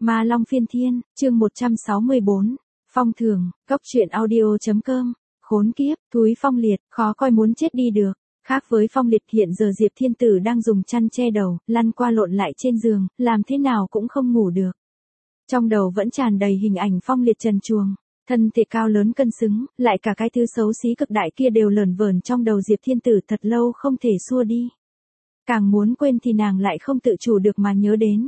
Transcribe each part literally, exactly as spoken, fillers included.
Ma Long Phiên Thiên, chương một trăm sáu mươi bốn, Phong Thường, Cốc truyện audio.com, khốn kiếp, thúi Phong Liệt, khó coi muốn chết đi được. Khác với Phong Liệt hiện giờ Diệp Thiên Tử đang dùng chăn che đầu, lăn qua lộn lại trên giường, làm thế nào cũng không ngủ được. Trong đầu vẫn tràn đầy hình ảnh Phong Liệt trần truồng, thân thể cao lớn cân xứng, lại cả cái thứ xấu xí cực đại kia đều lởn vởn trong đầu Diệp Thiên Tử thật lâu không thể xua đi. Càng muốn quên thì nàng lại không tự chủ được mà nhớ đến.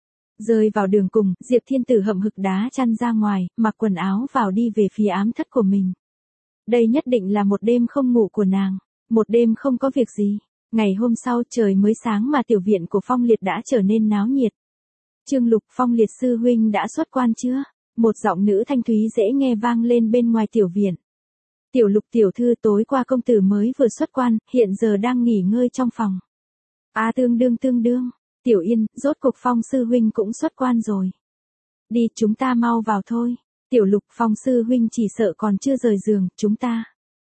Rơi vào đường cùng, Diệp Thiên Tử hậm hực đá chăn ra ngoài, mặc quần áo vào đi về phía ám thất của mình. Đây nhất định là một đêm không ngủ của nàng, một đêm không có việc gì. Ngày hôm sau trời mới sáng mà tiểu viện của Phong Liệt đã trở nên náo nhiệt. Trương Lục, Phong Liệt sư huynh đã xuất quan chưa? Một giọng nữ thanh thúy dễ nghe vang lên bên ngoài tiểu viện. Tiểu Lục tiểu thư, tối qua công tử mới vừa xuất quan, hiện giờ đang nghỉ ngơi trong phòng. À tương đương tương đương. Tiểu Yên, rốt cục Phong sư huynh cũng xuất quan rồi. Đi, chúng ta mau vào thôi. Tiểu Lục, Phong sư huynh chỉ sợ còn chưa rời giường, chúng ta.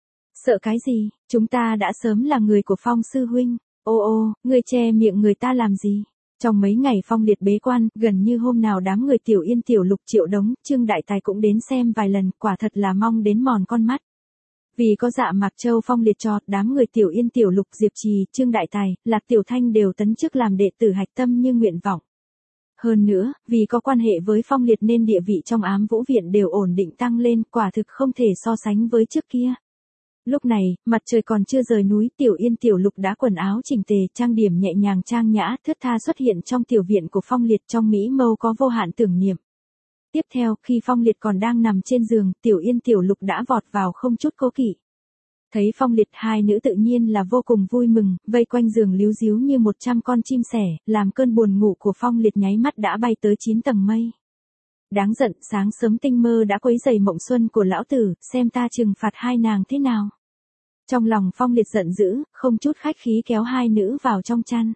Sợ cái gì, chúng ta đã sớm là người của Phong sư huynh. Ô ô, ngươi che miệng người ta làm gì? Trong mấy ngày Phong Liệt bế quan, gần như hôm nào đám người Tiểu Yên, Tiểu Lục, Triệu Đống, Trương Đại Tài cũng đến xem vài lần, quả thật là mong đến mòn con mắt. Vì có Dạ Mạc Châu Phong Liệt cho, đám người Tiểu Yên, Tiểu Lục, Diệp Trì, Trương Đại Tài, Lạc Tiểu Thanh đều tấn chức làm đệ tử hạch tâm như nguyện vọng. Hơn nữa, vì có quan hệ với Phong Liệt nên địa vị trong ám vũ viện đều ổn định tăng lên, quả thực không thể so sánh với trước kia. Lúc này, mặt trời còn chưa rời núi, Tiểu Yên, Tiểu Lục đã quần áo chỉnh tề, trang điểm nhẹ nhàng trang nhã, thướt tha xuất hiện trong tiểu viện của Phong Liệt, trong mỹ mâu có vô hạn tưởng niệm. Tiếp theo, khi Phong Liệt còn đang nằm trên giường, Tiểu Yên, Tiểu Lục đã vọt vào không chút cố kỵ. Thấy Phong Liệt, hai nữ tự nhiên là vô cùng vui mừng, vây quanh giường líu díu như một trăm con chim sẻ, làm cơn buồn ngủ của Phong Liệt nháy mắt đã bay tới chín tầng mây. Đáng giận, sáng sớm tinh mơ đã quấy rầy mộng xuân của lão tử, xem ta trừng phạt hai nàng thế nào. Trong lòng Phong Liệt giận dữ, không chút khách khí kéo hai nữ vào trong chăn.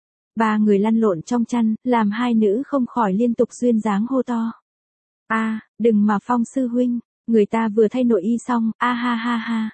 Ba người lăn lộn trong chăn, làm hai nữ không khỏi liên tục duyên dáng hô to. A, à, đừng mà Phong sư huynh, người ta vừa thay nội y xong, a ha ha ha.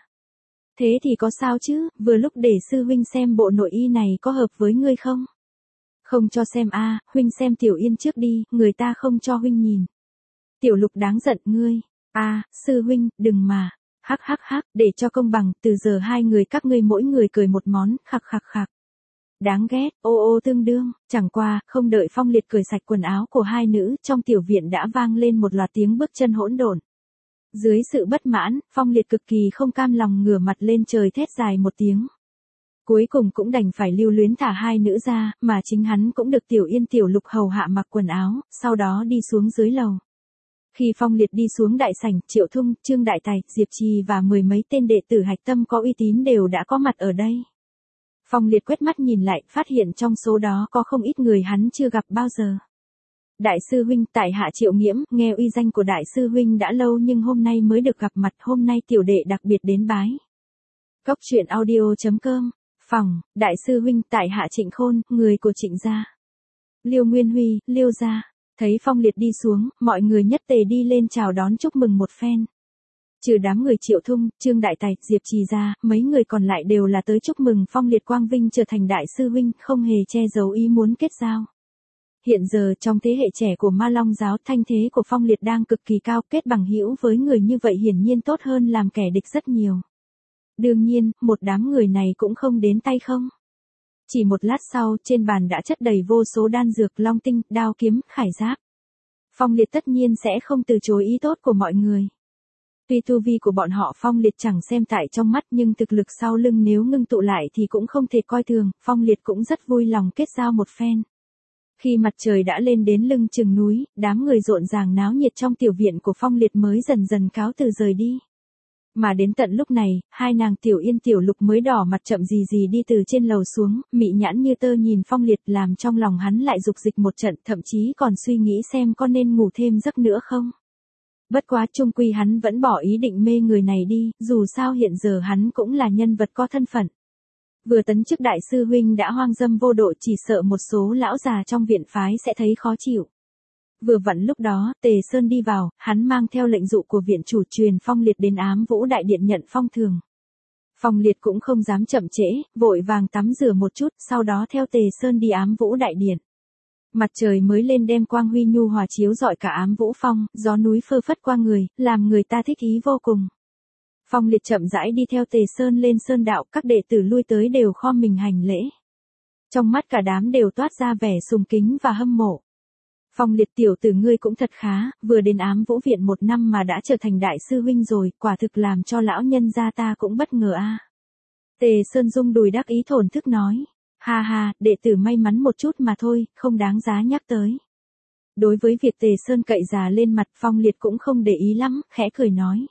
Thế thì có sao chứ, vừa lúc để sư huynh xem bộ nội y này có hợp với ngươi không? Không cho xem a, à, huynh xem Tiểu Yên trước đi, người ta không cho huynh nhìn. Tiểu Lục đáng giận ngươi, a, à, sư huynh, đừng mà. Hắc hắc hắc, để cho công bằng, từ giờ hai người các ngươi mỗi người cười một món, khạc khạc khạc. Đáng ghét, ô ô tương đương, chẳng qua, không đợi Phong Liệt cởi sạch quần áo của hai nữ, trong tiểu viện đã vang lên một loạt tiếng bước chân hỗn độn. Dưới sự bất mãn, Phong Liệt cực kỳ không cam lòng ngửa mặt lên trời thét dài một tiếng. Cuối cùng cũng đành phải lưu luyến thả hai nữ ra, mà chính hắn cũng được Tiểu Yên, Tiểu Lục hầu hạ mặc quần áo, sau đó đi xuống dưới lầu. Khi Phong Liệt đi xuống đại sảnh, Triệu Thung, Trương Đại Tài, Diệp Trì và mười mấy tên đệ tử hạch tâm có uy tín đều đã có mặt ở đây. Phong Liệt quét mắt nhìn lại, phát hiện trong số đó có không ít người hắn chưa gặp bao giờ. Đại sư huynh, tại hạ Triệu Nghiễm, nghe uy danh của đại sư huynh đã lâu nhưng hôm nay mới được gặp mặt, hôm nay tiểu đệ đặc biệt đến bái. Cốc truyện audio.com, phòng, đại sư huynh, tại hạ Trịnh Khôn, người của Trịnh gia. Liêu Nguyên Huy, Liêu gia. Thấy Phong Liệt đi xuống, mọi người nhất tề đi lên chào đón chúc mừng một phen. Trừ đám người Triệu Thung, Trương Đại Tài, Diệp Trì ra, mấy người còn lại đều là tới chúc mừng Phong Liệt quang vinh trở thành đại sư huynh, không hề che giấu ý muốn kết giao. Hiện giờ trong thế hệ trẻ của Ma Long giáo, thanh thế của Phong Liệt đang cực kỳ cao, kết bằng hữu với người như vậy hiển nhiên tốt hơn làm kẻ địch rất nhiều. Đương nhiên, một đám người này cũng không đến tay không. Chỉ một lát sau, trên bàn đã chất đầy vô số đan dược, long tinh, đao kiếm, khải giáp. Phong Liệt tất nhiên sẽ không từ chối ý tốt của mọi người. Tuy tu vi của bọn họ Phong Liệt chẳng xem tại trong mắt nhưng thực lực sau lưng nếu ngưng tụ lại thì cũng không thể coi thường, Phong Liệt cũng rất vui lòng kết giao một phen. Khi mặt trời đã lên đến lưng chừng núi, đám người rộn ràng náo nhiệt trong tiểu viện của Phong Liệt mới dần dần cáo từ rời đi. Mà đến tận lúc này, hai nàng Tiểu Yên, Tiểu Lục mới đỏ mặt chậm gì gì đi từ trên lầu xuống, mị nhãn như tơ nhìn Phong Liệt, làm trong lòng hắn lại dục dịch một trận, thậm chí còn suy nghĩ xem có nên ngủ thêm giấc nữa không. Bất quá chung quy hắn vẫn bỏ ý định mê người này đi, dù sao hiện giờ hắn cũng là nhân vật có thân phận. Vừa tấn chức đại sư huynh đã hoang dâm vô độ, chỉ sợ một số lão già trong viện phái sẽ thấy khó chịu. Vừa vặn lúc đó, Tề Sơn đi vào, hắn mang theo lệnh dụ của viện chủ truyền Phong Liệt đến Ám Vũ Đại Điện nhận phong thường. Phong Liệt cũng không dám chậm trễ, vội vàng tắm rửa một chút, sau đó theo Tề Sơn đi Ám Vũ Đại Điện. Mặt trời mới lên đem quang huy nhu hòa chiếu rọi cả ám vũ phong, gió núi phơ phất qua người, làm người ta thích ý vô cùng. Phong Liệt chậm rãi đi theo Tề Sơn lên sơn đạo, các đệ tử lui tới đều khom mình hành lễ. Trong mắt cả đám đều toát ra vẻ sùng kính và hâm mộ. Phong Liệt tiểu tử ngươi cũng thật khá, vừa đến ám vũ viện một năm mà đã trở thành đại sư huynh rồi, quả thực làm cho lão nhân gia ta cũng bất ngờ a. À. Tề Sơn rung đùi đắc ý thổn thức nói. Ha ha, đệ tử may mắn một chút mà thôi, không đáng giá nhắc tới. Đối với việc Tề Sơn cậy già lên mặt, Phong Liệt cũng không để ý lắm, khẽ cười nói.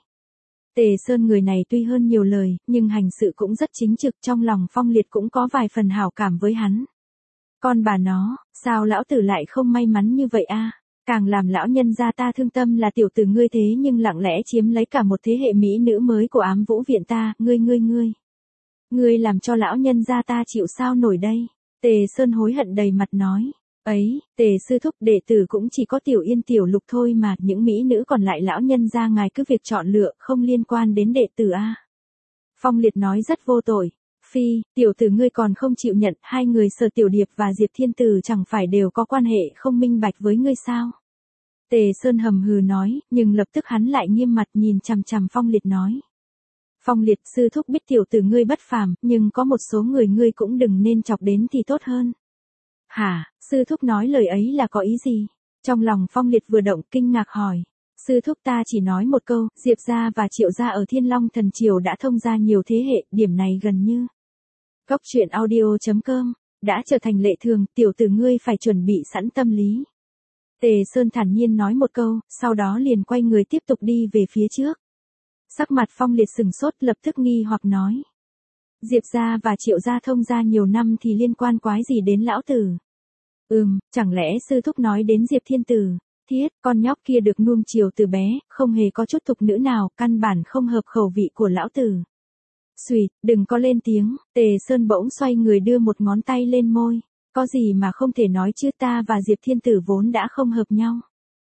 Tề Sơn người này tuy hơn nhiều lời, nhưng hành sự cũng rất chính trực, trong lòng Phong Liệt cũng có vài phần hảo cảm với hắn. Con bà nó, sao lão tử lại không may mắn như vậy a? À? Càng làm lão nhân gia ta thương tâm là tiểu tử ngươi thế nhưng lặng lẽ chiếm lấy cả một thế hệ mỹ nữ mới của ám vũ viện ta, ngươi ngươi ngươi. Ngươi làm cho lão nhân gia ta chịu sao nổi đây? Tề Sơn hối hận đầy mặt nói. Ấy, Tề sư thúc đệ tử cũng chỉ có tiểu yên tiểu lục thôi mà, những mỹ nữ còn lại lão nhân gia ngài cứ việc chọn lựa, không liên quan đến đệ tử a. Phong Liệt nói rất vô tội. Phi, tiểu tử ngươi còn không chịu nhận, hai người Sở Tiểu Điệp và Diệp Thiên Tử chẳng phải đều có quan hệ không minh bạch với ngươi sao? Tề Sơn hầm hừ nói, nhưng lập tức hắn lại nghiêm mặt nhìn chằm chằm Phong Liệt nói. Phong Liệt sư thúc biết tiểu tử ngươi bất phàm, nhưng có một số người ngươi cũng đừng nên chọc đến thì tốt hơn. Hả, sư thúc nói lời ấy là có ý gì? Trong lòng Phong Liệt vừa động kinh ngạc hỏi. Sư thúc ta chỉ nói một câu, Diệp gia và Triệu gia ở Thiên Long Thần Triều đã thông gia nhiều thế hệ, điểm này gần như. Góc truyện audio chấm com, đã trở thành lệ thường, tiểu tử ngươi phải chuẩn bị sẵn tâm lý. Tề Sơn thản nhiên nói một câu, sau đó liền quay người tiếp tục đi về phía trước. Sắc mặt Phong Liệt sừng sốt lập tức nghi hoặc nói. Diệp gia và Triệu gia thông gia nhiều năm thì liên quan quái gì đến lão tử? Ừm, chẳng lẽ sư thúc nói đến Diệp Thiên Tử? Thiết, con nhóc kia được nuông chiều từ bé, không hề có chút tục nữ nào, căn bản không hợp khẩu vị của lão tử. Xùi, đừng có lên tiếng, Tề Sơn bỗng xoay người đưa một ngón tay lên môi. Có gì mà không thể nói chứ, ta và Diệp Thiên Tử vốn đã không hợp nhau.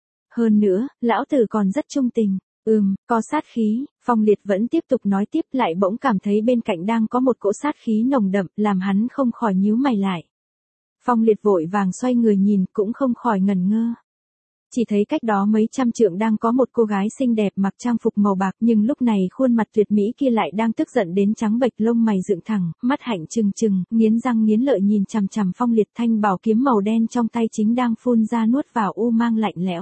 Hơn nữa, lão tử còn rất trung tình. Ừm, có sát khí, Phong Liệt vẫn tiếp tục nói tiếp lại bỗng cảm thấy bên cạnh đang có một cỗ sát khí nồng đậm, làm hắn không khỏi nhíu mày lại. Phong Liệt vội vàng xoay người nhìn, cũng không khỏi ngẩn ngơ. Chỉ thấy cách đó mấy trăm trượng đang có một cô gái xinh đẹp mặc trang phục màu bạc, nhưng lúc này khuôn mặt tuyệt mỹ kia lại đang tức giận đến trắng bệch, lông mày dựng thẳng, mắt hạnh trừng trừng, nghiến răng nghiến lợi nhìn chằm chằm Phong Liệt. Thanh bảo kiếm màu đen trong tay chính đang phun ra nuốt vào u mang lạnh lẽo.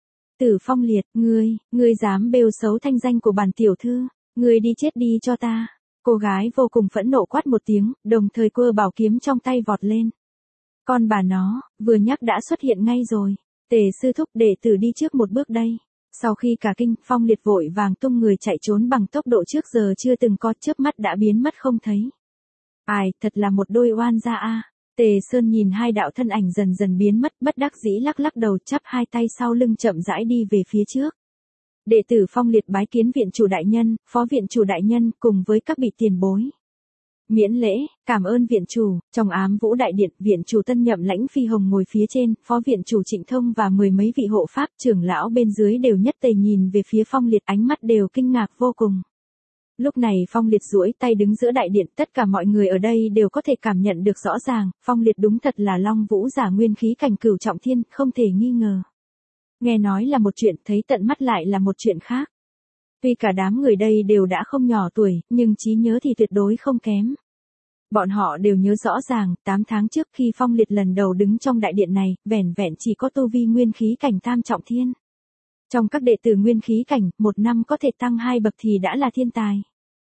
Tử Phong Liệt, ngươi, ngươi dám bêu xấu thanh danh của bản tiểu thư, ngươi đi chết đi cho ta. Cô gái vô cùng phẫn nộ quát một tiếng, đồng thời quơ bảo kiếm trong tay vọt lên. Con bà nó, vừa nhắc đã xuất hiện ngay rồi. Tề sư thúc đệ tử đi trước một bước đây. Sau khi cả kinh, Phong Liệt vội vàng tung người chạy trốn bằng tốc độ trước giờ chưa từng có, chớp mắt đã biến mất không thấy. Ai, thật là một đôi oan gia a. Tề Sơn nhìn hai đạo thân ảnh dần dần biến mất, bất đắc dĩ lắc lắc đầu, chắp hai tay sau lưng chậm rãi đi về phía trước. Đệ tử Phong Liệt bái kiến viện chủ đại nhân, phó viện chủ đại nhân cùng với các vị tiền bối. Miễn lễ, cảm ơn viện chủ. Trong ám vũ đại điện, viện chủ tân nhậm Lãnh Phi Hồng ngồi phía trên, phó viện chủ Trịnh Thông và mười mấy vị hộ pháp trưởng lão bên dưới đều nhất tề nhìn về phía Phong Liệt, ánh mắt đều kinh ngạc vô cùng. Lúc này Phong Liệt duỗi tay đứng giữa đại điện, tất cả mọi người ở đây đều có thể cảm nhận được rõ ràng, Phong Liệt đúng thật là Long Vũ giả nguyên khí cảnh cửu trọng thiên, không thể nghi ngờ. Nghe nói là một chuyện, thấy tận mắt lại là một chuyện khác. Tuy cả đám người đây đều đã không nhỏ tuổi, nhưng trí nhớ thì tuyệt đối không kém. Bọn họ đều nhớ rõ ràng, tám tháng trước khi Phong Liệt lần đầu đứng trong đại điện này, vẻn vẹn chỉ có tu vi nguyên khí cảnh tam trọng thiên. Trong các đệ tử nguyên khí cảnh, một năm có thể tăng hai bậc thì đã là thiên tài.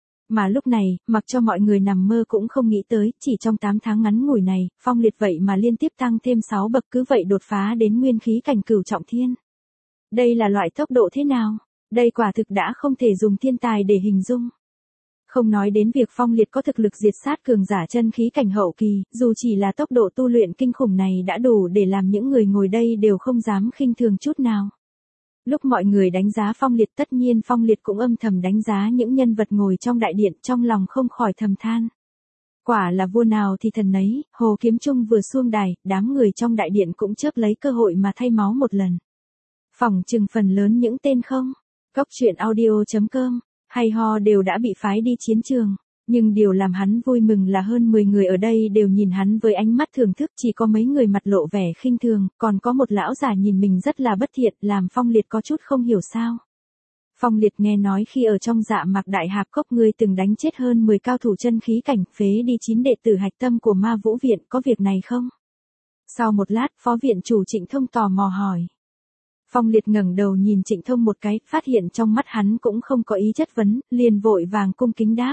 Mà lúc này, mặc cho mọi người nằm mơ cũng không nghĩ tới, chỉ trong tám tháng ngắn ngủi này, Phong Liệt vậy mà liên tiếp tăng thêm sáu bậc, cứ vậy đột phá đến nguyên khí cảnh cửu trọng thiên. Đây là loại tốc độ thế nào? Đây quả thực đã không thể dùng thiên tài để hình dung. Không nói đến việc Phong Liệt có thực lực diệt sát cường giả chân khí cảnh hậu kỳ, dù chỉ là tốc độ tu luyện kinh khủng này đã đủ để làm những người ngồi đây đều không dám khinh thường chút nào. Lúc mọi người đánh giá Phong Liệt, tất nhiên Phong Liệt cũng âm thầm đánh giá những nhân vật ngồi trong đại điện, trong lòng không khỏi thầm than. Quả là vua nào thì thần nấy, Hồ Kiếm Trung vừa xuông đài, đám người trong đại điện cũng chớp lấy cơ hội mà thay máu một lần. Phỏng chừng phần lớn những tên không. Góc truyện audio chấm com hay ho đều đã bị phái đi chiến trường. Nhưng điều làm hắn vui mừng là hơn mười người ở đây đều nhìn hắn với ánh mắt thưởng thức, chỉ có mấy người mặt lộ vẻ khinh thường, còn có một lão già nhìn mình rất là bất thiện, làm Phong Liệt có chút không hiểu sao. Phong Liệt nghe nói khi ở trong Dạ Mạc Đại Hạp Cốc ngươi từng đánh chết hơn mười cao thủ chân khí cảnh, phế đi chín đệ tử hạch tâm của Ma Vũ Viện, có việc này không? Sau một lát, Phó Viện Chủ Trịnh Thông tò mò hỏi. Phong Liệt ngẩng đầu nhìn Trịnh Thông một cái, phát hiện trong mắt hắn cũng không có ý chất vấn, liền vội vàng cung kính đáp.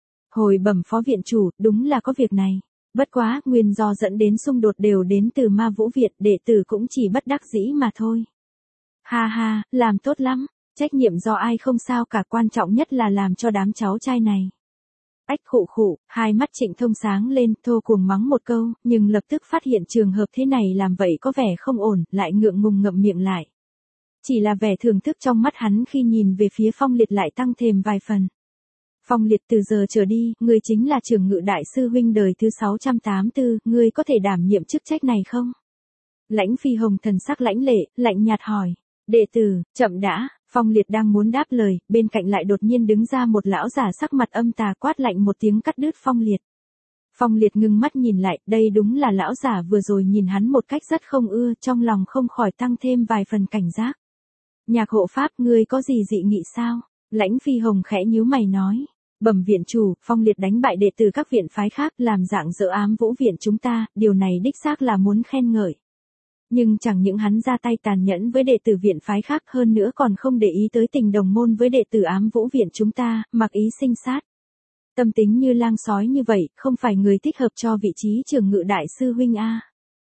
Hồi bẩm Phó Viện Chủ, đúng là có việc này. Bất quá, nguyên do dẫn đến xung đột đều đến từ Ma Vũ Viện, đệ tử cũng chỉ bất đắc dĩ mà thôi. Ha ha, làm tốt lắm, trách nhiệm do ai không sao cả, quan trọng nhất là làm cho đám cháu trai này. Ách khụ khụ, hai mắt Trịnh Thông sáng lên, thô cuồng mắng một câu, nhưng lập tức phát hiện trường hợp thế này làm vậy có vẻ không ổn, lại ngượng ngùng ngậm miệng lại. Chỉ là vẻ thưởng thức trong mắt hắn khi nhìn về phía Phong Liệt lại tăng thêm vài phần. Phong Liệt, từ giờ trở đi, ngươi chính là Trưởng Ngự Đại Sư Huynh đời thứ sáu trăm tám mươi tư, ngươi có thể đảm nhiệm chức trách này không? Lãnh Phi Hồng thần sắc lãnh lệ, lạnh nhạt hỏi. Đệ tử, chậm đã, Phong Liệt đang muốn đáp lời, bên cạnh lại đột nhiên đứng ra một lão già sắc mặt âm tà quát lạnh một tiếng cắt đứt Phong Liệt. Phong Liệt ngưng mắt nhìn lại, đây đúng là lão già vừa rồi nhìn hắn một cách rất không ưa, trong lòng không khỏi tăng thêm vài phần cảnh giác. Nhạc hộ pháp, ngươi có gì dị nghị sao? Lãnh Phi Hồng khẽ nhíu mày nói. Bẩm viện chủ, Phong Liệt đánh bại đệ tử các viện phái khác, làm dạng dỡ Ám Vũ Viện chúng ta, điều này đích xác là muốn khen ngợi. Nhưng chẳng những hắn ra tay tàn nhẫn với đệ tử viện phái khác, hơn nữa còn không để ý tới tình đồng môn với đệ tử Ám Vũ Viện chúng ta, mặc ý sinh sát. Tâm tính như lang sói như vậy, không phải người thích hợp cho vị trí Trưởng Ngự Đại Sư Huynh a.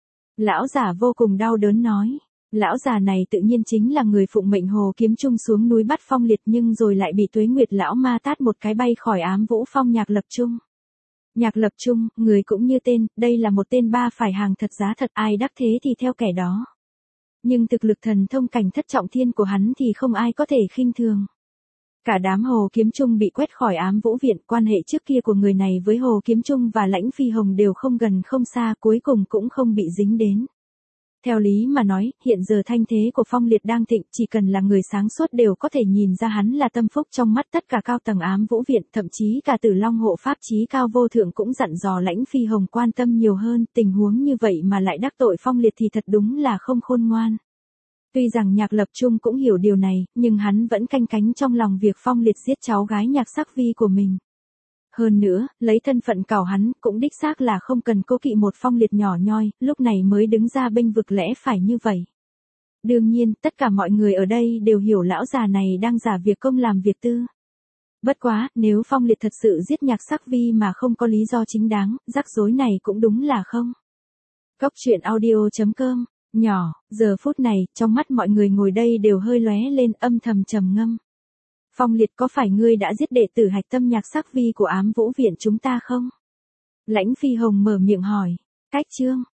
Lão già vô cùng đau đớn nói. Lão già này tự nhiên chính là người phụng mệnh Hồ Kiếm Trung xuống núi bắt Phong Liệt, nhưng rồi lại bị Tuế Nguyệt lão ma tát một cái bay khỏi Ám Vũ Phong. Nhạc Lập Trung. Nhạc Lập Trung, người cũng như tên, đây là một tên ba phải hàng thật giá thật, ai đắc thế thì theo kẻ đó. Nhưng thực lực thần thông cảnh thất trọng thiên của hắn thì không ai có thể khinh thường. Cả đám Hồ Kiếm Trung bị quét khỏi Ám Vũ Viện, quan hệ trước kia của người này với Hồ Kiếm Trung và Lãnh Phi Hồng đều không gần không xa, cuối cùng cũng không bị dính đến. Theo lý mà nói, hiện giờ thanh thế của Phong Liệt đang thịnh, chỉ cần là người sáng suốt đều có thể nhìn ra hắn là tâm phúc trong mắt tất cả cao tầng Ám Vũ Viện, thậm chí cả Tử Long hộ pháp chí cao vô thượng cũng dặn dò Lãnh Phi Hồng quan tâm nhiều hơn, tình huống như vậy mà lại đắc tội Phong Liệt thì thật đúng là không khôn ngoan. Tuy rằng Nhạc Lập Trung cũng hiểu điều này, nhưng hắn vẫn canh cánh trong lòng việc Phong Liệt giết cháu gái Nhạc Sắc Vi của mình. Hơn nữa, lấy thân phận cào hắn, cũng đích xác là không cần cố kỵ một Phong Liệt nhỏ nhoi, lúc này mới đứng ra bênh vực lẽ phải như vậy. Đương nhiên, tất cả mọi người ở đây đều hiểu lão già này đang giả việc công làm việc tư. Bất quá, nếu Phong Liệt thật sự giết Nhạc Sắc Vi mà không có lý do chính đáng, rắc rối này cũng đúng là không. Cốc truyện audio chấm com, nhỏ, giờ phút này, trong mắt mọi người ngồi đây đều hơi lóe lên âm thầm trầm ngâm. Phong Liệt, có phải ngươi đã giết đệ tử hạch tâm Nhạc Sắc Vi của Ám Vũ Viện chúng ta không? Lãnh Phi Hồng mở miệng hỏi. Cách chương.